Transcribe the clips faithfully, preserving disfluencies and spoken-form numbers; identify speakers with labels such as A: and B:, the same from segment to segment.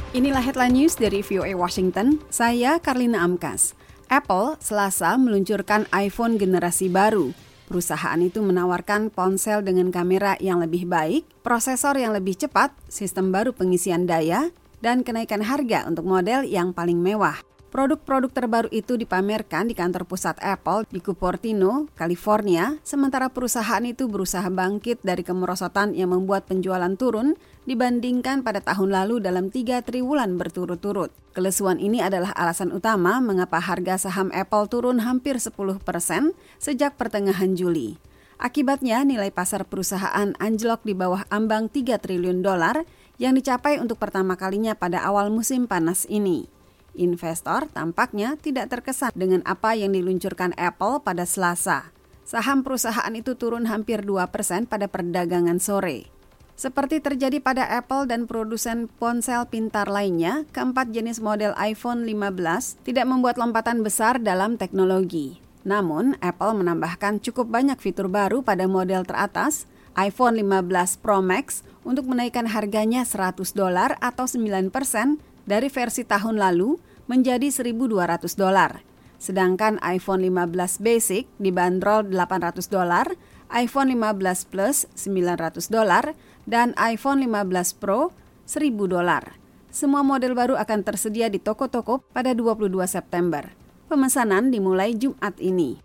A: Inilah headline news dari V O A Washington, saya Karlina Amkas. Apple Selasa meluncurkan iPhone generasi baru. Perusahaan itu menawarkan ponsel dengan kamera yang lebih baik, prosesor yang lebih cepat, sistem baru pengisian daya, dan kenaikan harga untuk model yang paling mewah. Produk-produk terbaru itu dipamerkan di kantor pusat Apple di Cupertino, California, sementara perusahaan itu berusaha bangkit dari kemerosotan yang membuat penjualan turun dibandingkan pada tahun lalu dalam tiga triwulan berturut-turut. Kelesuan ini adalah alasan utama mengapa harga saham Apple turun hampir sepuluh persen sejak pertengahan Juli. Akibatnya, nilai pasar perusahaan anjlok di bawah ambang tiga triliun dolar yang dicapai untuk pertama kalinya pada awal musim panas ini. Investor tampaknya tidak terkesan dengan apa yang diluncurkan Apple pada Selasa. Saham perusahaan itu turun hampir dua persen pada perdagangan sore. Seperti terjadi pada Apple dan produsen ponsel pintar lainnya, keempat jenis model iPhone lima belas tidak membuat lompatan besar dalam teknologi. Namun, Apple menambahkan cukup banyak fitur baru pada model teratas, iPhone lima belas Pro Max, untuk menaikkan harganya seratus dolar atau sembilan persen dari versi tahun lalu menjadi seribu dua ratus dolar. Sedangkan iPhone lima belas Basic dibanderol delapan ratus dolar, iPhone lima belas Plus sembilan ratus dolar, dan iPhone lima belas Pro seribu dolar. Semua model baru akan tersedia di toko-toko pada dua puluh dua September. Pemesanan dimulai Jumat ini.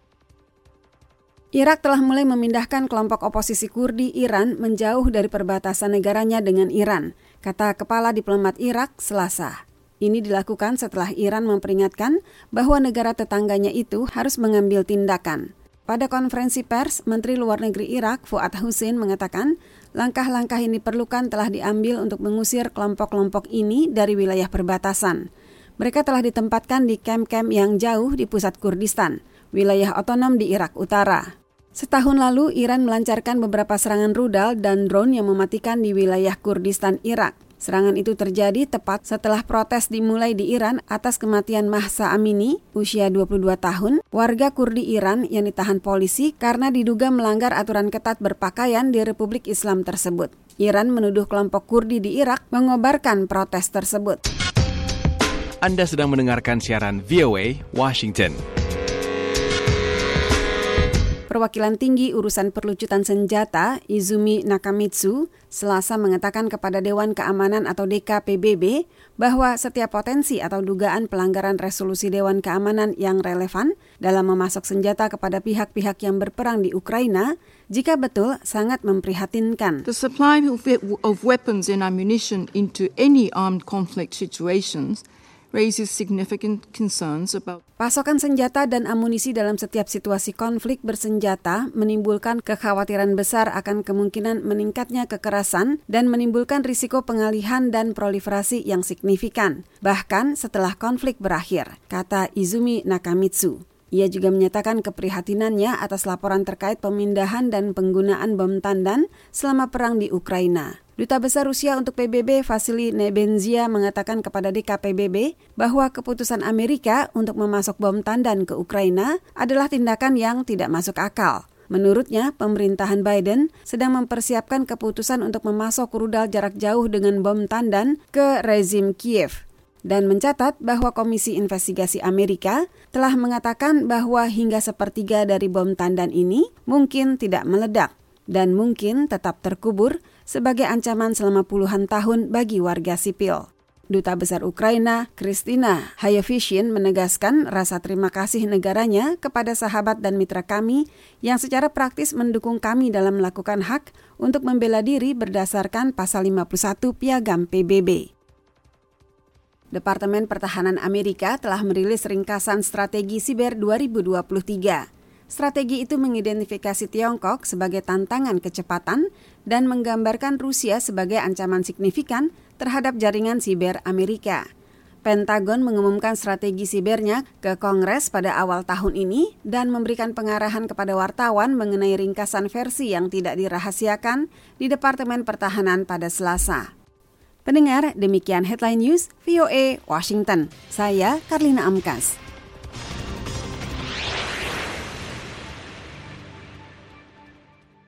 A: Irak telah mulai memindahkan kelompok oposisi Kurdi Iran menjauh dari perbatasan negaranya dengan Iran, kata Kepala Diplomat Irak Selasa. Ini dilakukan setelah Iran memperingatkan bahwa negara tetangganya itu harus mengambil tindakan. Pada konferensi pers, Menteri Luar Negeri Irak Fuad Hussein mengatakan langkah-langkah ini diperlukan telah diambil untuk mengusir kelompok-kelompok ini dari wilayah perbatasan. Mereka telah ditempatkan di kamp-kamp yang jauh di pusat Kurdistan, wilayah otonom di Irak Utara. Setahun lalu, Iran melancarkan beberapa serangan rudal dan drone yang mematikan di wilayah Kurdistan Irak. Serangan itu terjadi tepat setelah protes dimulai di Iran atas kematian Mahsa Amini, usia dua puluh dua tahun, warga Kurdi Iran yang ditahan polisi karena diduga melanggar aturan ketat berpakaian di Republik Islam tersebut. Iran menuduh kelompok Kurdi di Irak mengobarkan protes tersebut.
B: Anda sedang mendengarkan siaran V O A Washington.
A: Perwakilan tinggi urusan perlucutan senjata, Izumi Nakamitsu, Selasa mengatakan kepada Dewan Keamanan atau D K P B B bahwa setiap potensi atau dugaan pelanggaran resolusi Dewan Keamanan yang relevan dalam memasok senjata kepada pihak-pihak yang berperang di Ukraina, jika betul sangat memprihatinkan.
C: The supply of weapons and ammunition into any armed conflict situations raises significant concerns about
A: Pasokan senjata dan amunisi dalam setiap situasi konflik bersenjata menimbulkan kekhawatiran besar akan kemungkinan meningkatnya kekerasan dan menimbulkan risiko pengalihan dan proliferasi yang signifikan, bahkan setelah konflik berakhir, kata Izumi Nakamitsu. Ia juga menyatakan keprihatinannya atas laporan terkait pemindahan dan penggunaan bom tandan selama perang di Ukraina. Duta Besar Rusia untuk P B B Vasily Nebenzia mengatakan kepada D K P B B bahwa keputusan Amerika untuk memasok bom tandan ke Ukraina adalah tindakan yang tidak masuk akal. Menurutnya, pemerintahan Biden sedang mempersiapkan keputusan untuk memasok rudal jarak jauh dengan bom tandan ke rezim Kiev. Dan mencatat bahwa Komisi Investigasi Amerika telah mengatakan bahwa hingga sepertiga dari bom tandan ini mungkin tidak meledak dan mungkin tetap terkubur sebagai ancaman selama puluhan tahun bagi warga sipil. Duta Besar Ukraina, Kristina Hayevyshin, menegaskan rasa terima kasih negaranya kepada sahabat dan mitra kami yang secara praktis mendukung kami dalam melakukan hak untuk membela diri berdasarkan pasal lima puluh satu Piagam P B B. Departemen Pertahanan Amerika telah merilis ringkasan strategi siber dua ribu dua puluh tiga. Strategi itu mengidentifikasi Tiongkok sebagai tantangan kecepatan dan menggambarkan Rusia sebagai ancaman signifikan terhadap jaringan siber Amerika. Pentagon mengumumkan strategi sibernya ke Kongres pada awal tahun ini dan memberikan pengarahan kepada wartawan mengenai ringkasan versi yang tidak dirahasiakan di Departemen Pertahanan pada Selasa. Pendengar, demikian Headline News V O A Washington. Saya Karlina Amkas.